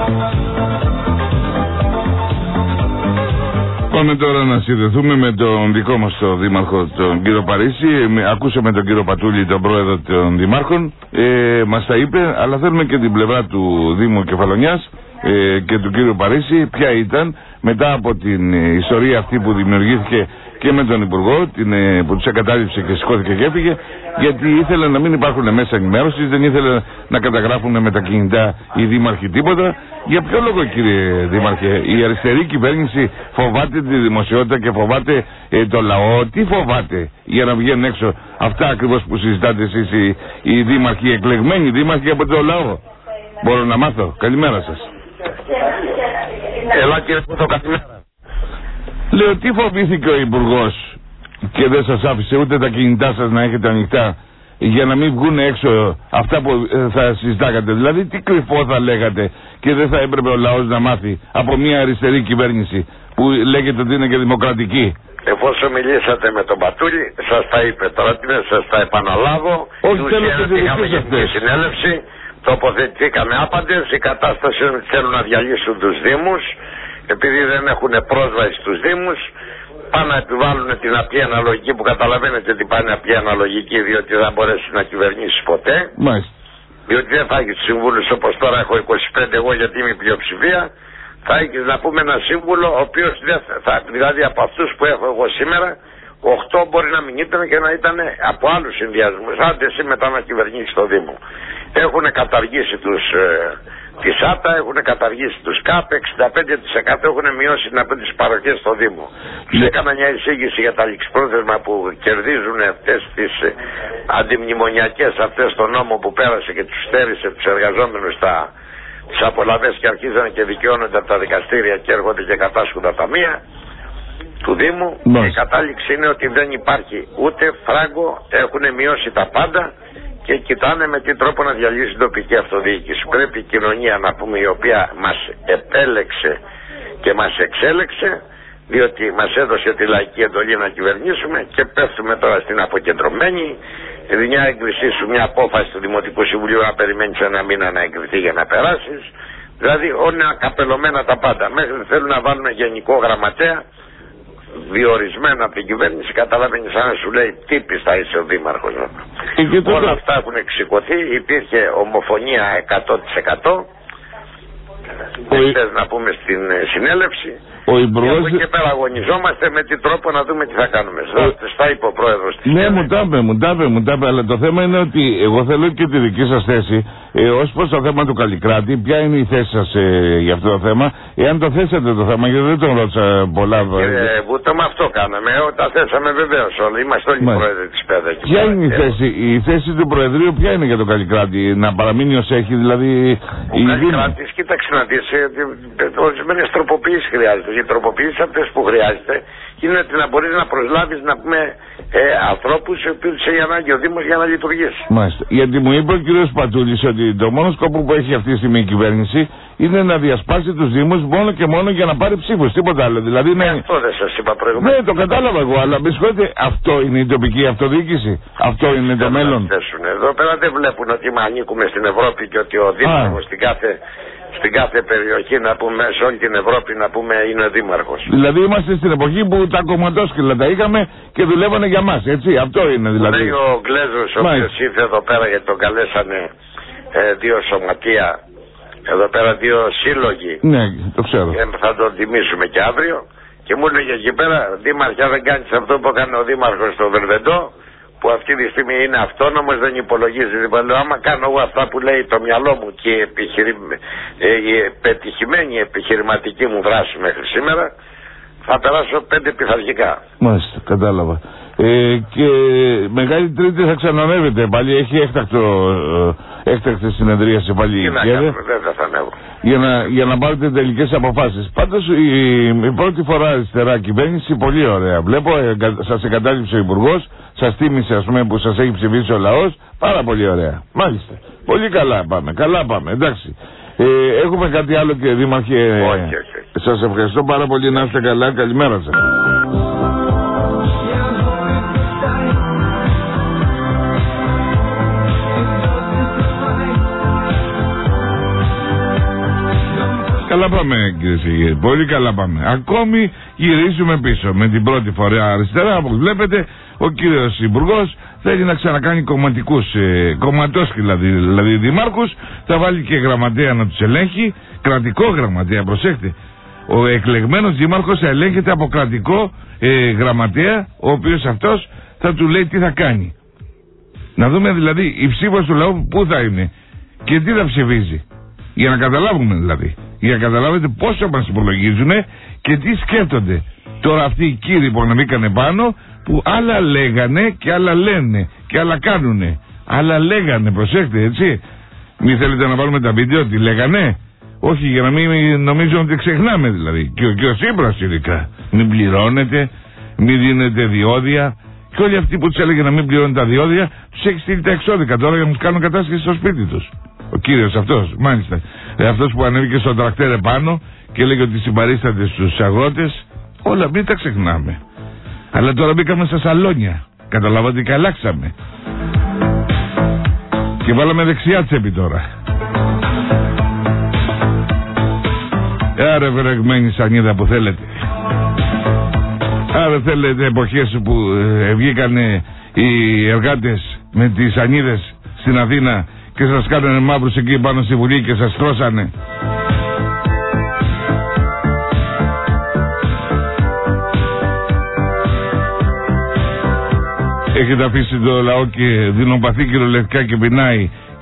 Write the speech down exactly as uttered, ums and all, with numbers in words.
Πάμε τώρα να συνδεθούμε με τον δικό μας τον δήμαρχο, τον κύριο Παρίσι. Ακούσαμε τον κύριο Πατούλη, τον πρόεδρο των δημάρχων. Ε, μας τα είπε, αλλά θέλουμε και την πλευρά του Δήμου Κεφαλονιάς ε, και του κύριου Παρίσι. Ποια ήταν μετά από την ιστορία αυτή που δημιουργήθηκε και με τον Υπουργό, την, που τους εγκατάλειψε και σηκώθηκε και έφυγε, γιατί ήθελε να μην υπάρχουν μέσα ενημέρωσης, δεν ήθελε να καταγράφουν με τα κινητά οι δήμαρχοι τίποτα. Για ποιο λόγο, κύριε Δήμαρχε, η αριστερή κυβέρνηση φοβάται τη δημοσιότητα και φοβάται ε, το λαό? Τι φοβάται για να βγαίνουν έξω αυτά ακριβώς που συζητάτε εσείς οι, οι δήμαρχοι, οι εκλεγμένοι δήμαρχοι από το λαό? Μπορώ να μάθω? Καλημέρα σας. Έλα κύριε Πούτο, καλημέρα. Λέω, τι φοβήθηκε ο Υπουργός και δεν σας άφησε ούτε τα κινητά σας να έχετε ανοιχτά για να μην βγουν έξω αυτά που θα συζητάγατε? Δηλαδή τι κρυφό θα λέγατε και δεν θα έπρεπε ο λαός να μάθει από μια αριστερή κυβέρνηση που λέγεται ότι είναι και δημοκρατική? Εφόσον μιλήσατε με τον Πατούλη, σας τα είπε. Τώρα τι να σας τα επαναλάβω? Όχι, θέλω και τη είχαμε γενική συνέλευση, τοποθετηθήκαμε άπαντες. Η κατάσταση είναι ότι θέλουν να διαλύσουν τους Δήμους, επειδή δεν έχουν πρόσβαση στους Δήμους. Πάνε να επιβάλλουν την απλή αναλογική, που καταλαβαίνετε ότι πάνε απλή αναλογική, διότι δεν μπορέσει να κυβερνήσει ποτέ. Μάλιστα. Διότι δεν θα έχει τους συμβούλους όπως τώρα έχω είκοσι πέντε εγώ, γιατί είμαι η πλειοψηφία. Θα έχει να πούμε ένα σύμβουλο, ο οποίος θα, δηλαδή από αυτούς που έχω εγώ σήμερα, οκτώ μπορεί να μην ήταν και να ήταν από άλλους συνδυασμούς. Άντε εσύ μετά να κυβερνήσει το Δήμο. Έχουν καταργήσει τους, ε, τη ΣΑΤΑ, έχουν καταργήσει τους ΚΑΠ, εξήντα πέντε τοις εκατό έχουν μειώσει να πούν τις παροχές στο Δήμο. Yeah. Έκανα μια εισήγηση για τα ληξιπρόθεσμα που κερδίζουν αυτές τις ε, αντιμνημονιακές, αυτές το νόμο που πέρασε και τους στέρισε τους εργαζόμενους στα τις απολαβές και αρχίζανε και δικαιώνονται από τα δικαστήρια και έρχονται και κατάσχουν τα ταμεία του Δήμου. Yeah. Η κατάληξη είναι ότι δεν υπάρχει ούτε φράγκο, έχουν μειώσει τα πάντα και κοιτάνε με τι τρόπο να διαλύσει την τοπική αυτοδιοίκηση. Πρέπει η κοινωνία, να πούμε, η οποία μας επέλεξε και μας εξέλεξε, διότι μας έδωσε τη λαϊκή εντολή να κυβερνήσουμε, και πέφτουμε τώρα στην αποκεντρωμένη. Μια έγκρισή σου, μια απόφαση του Δημοτικού Συμβουλίου να περιμένεις ένα μήνα να εγκριθεί για να περάσεις. Δηλαδή όλα καπελωμένα τα πάντα. Μέχρι θέλουν να βάλουν γενικό γραμματέα διορισμένα από την κυβέρνηση. Καταλαβαίνεις, αν σου λέει τύπης θα είσαι ο δήμαρχος. Όλα αυτά έχουν εξηκωθεί. Υπήρχε ομοφωνία εκατό τοις εκατό. Χθες να πούμε στην συνέλευση. Ο Υπουργός... Και από εκεί πέρα αγωνιζόμαστε με τι τρόπο να δούμε τι θα κάνουμε. Ο... Στα είπε ο πρόεδρος της. Ναι, μου τα είπε, μου τα είπε, μου τα είπε. Αλλά το θέμα είναι ότι εγώ θέλω και τη δική σας θέση ε, ως προς το θέμα του Καλλικράτη. Ποια είναι η θέση σας ε, για αυτό το θέμα? Εάν το θέσατε το θέμα, γιατί δεν τον ρώτησα πολλά. Κύριε Βούτο, με αυτό κάναμε. Τα θέσαμε βεβαίως όλοι. Είμαστε όλοι οι πρόεδροι της ΠΕΔΑ. Ποια είναι η θέση, η θέση του Προεδρείου, ποια είναι για τον Καλλικράτη? Να παραμείνει ως έχει, δηλαδή? Ο Καλλικράτης, κοίταξε να δεις, ορισμένες τροποποιήσεις χρειάζεται. Οι τροποποιήσεις αυτές που χρειάζεται είναι ότι να μπορείς να προσλάβεις, να πούμε, ε, ανθρώπους οι οποίους έχει ανάγκη ο Δήμος για να λειτουργήσει. Μάλιστα. Γιατί μου είπε ο κ. Πατούλης ότι το μόνο σκοπό που έχει αυτή τη στιγμή η κυβέρνηση είναι να διασπάσει τους Δήμους μόνο και μόνο για να πάρει ψήφους. Τίποτα άλλο. Δηλαδή, ναι, αυτό δεν σας είπα προηγουμένως. Ναι, το κατάλαβα εγώ, αλλά με συγχωρείτε, αυτό είναι η τοπική αυτοδιοίκηση. Αυτό είναι δεν το μέλλον. Εδώ πέρα δεν βλέπουν ότι ανήκουμε στην Ευρώπη και ότι ο Δήμαρχος στην κάθε. Στην κάθε περιοχή, να πούμε, σε όλη την Ευρώπη, να πούμε, είναι δήμαρχος. Δηλαδή είμαστε στην εποχή που τα κομματόσκυλα τα είχαμε και δουλεύανε για μας, έτσι? Αυτό είναι δηλαδή. Λέει ο Γκλέζος, ο οποίος ήρθε εδώ πέρα, γιατί τον καλέσανε ε, δύο σωματεία, εδώ πέρα δύο σύλλογοι. Ναι, το ξέρω. Και θα τον τιμήσουμε και αύριο. Και μου έλεγε εκεί πέρα, Δήμαρχε, δεν κάνεις αυτό που έκανε ο Δήμαρχος στο Βερβεντό, που αυτή τη στιγμή είναι αυτόνομος, δεν υπολογίζει. Λοιπόν, άμα κάνω εγώ αυτά που λέει το μυαλό μου και η, επιχειρη... ε, η πετυχημένη επιχειρηματική μου δράση μέχρι σήμερα, θα περάσω πέντε πειθαρχικά. Μάλιστα, κατάλαβα. Ε, και Μεγάλη Τρίτη θα ξανανεύετε πάλι, έχει έκτακτο, ε, έκτακτη συνεδρία σε πάλι. Τι να κάνουμε, δεν θα ανέβω. Για να, για να πάρετε τελικές αποφάσεις. Πάντως η, η πρώτη φορά αριστερά κυβέρνηση, πολύ ωραία. Βλέπω, ε, σας εγκατάλειψε ο Υπουργός, σας τίμησε, ας πούμε, που σας έχει ψηφίσει ο λαός. Πάρα πολύ ωραία. Μάλιστα. Πολύ καλά πάμε. Καλά πάμε. Εντάξει. Ε, έχουμε κάτι άλλο, κύριε Δήμαρχε? Όχι, όχι. Σας ευχαριστώ πάρα πολύ. Να είστε καλά. Καλημέρα σας. Καλά πάμε, κύριε Σιγέ. Πολύ καλά πάμε. Ακόμη γυρίζουμε πίσω. Με την πρώτη φορά αριστερά, όπως βλέπετε, ο κύριος Υπουργός θέλει να ξανακάνει κομματικούς, ε, κομματόσκυλα δηλαδή δημάρχους. Θα βάλει και γραμματέα να τους ελέγχει. Κρατικό γραμματέα, προσέχτε. Ο εκλεγμένος δήμαρχος θα ελέγχεται από κρατικό ε, γραμματέα, ο οποίος αυτός θα του λέει τι θα κάνει. Να δούμε δηλαδή η ψήφος του λαού πού θα είναι και τι θα ψηφίζει. Για να καταλάβουμε δηλαδή. Για να καταλάβετε πόσο μας υπολογίζουν και τι σκέφτονται. Τώρα αυτοί οι κύριοι που αναβήκανε πάνω, που άλλα λέγανε και άλλα λένε και άλλα κάνουνε. Άλλα λέγανε, προσέξτε, έτσι. Μη θέλετε να βάλουμε τα βίντεο, τι λέγανε. Όχι, για να μην νομίζω ότι ξεχνάμε δηλαδή. Και ο, και ο Τσίπρας ειδικά. Μην πληρώνετε, μην δίνετε διόδια. Και όλοι αυτοί που τους έλεγε να μην πληρώνουν τα διόδια, τους έχει στείλει τα εξώδικα τώρα για να τους κάνουν κατάσχεση στο σπίτι τους. Ο κύριος αυτός, μάλιστα. Ε, αυτός που ανέβηκε στον τρακτέρ επάνω και έλεγε ότι συμπαρίσταται στους αγρότες. Όλα μην τα ξεχνάμε. Αλλά τώρα μπήκαμε στα σαλόνια. Καταλάβατε και αλλάξαμε. Και βάλαμε δεξιά τσέπη τώρα. Άρα βρεγμένη σανίδα που θέλετε. Άρα θέλετε εποχές που ε, βγήκανε οι εργάτες με τις σανίδες στην Αθήνα και σας κάνανε μαύρους εκεί πάνω στη Βουλή και σας τρώσανε. Έχετε αφήσει το λαό και δεινοπαθεί κυριολεκτικά και πεινάει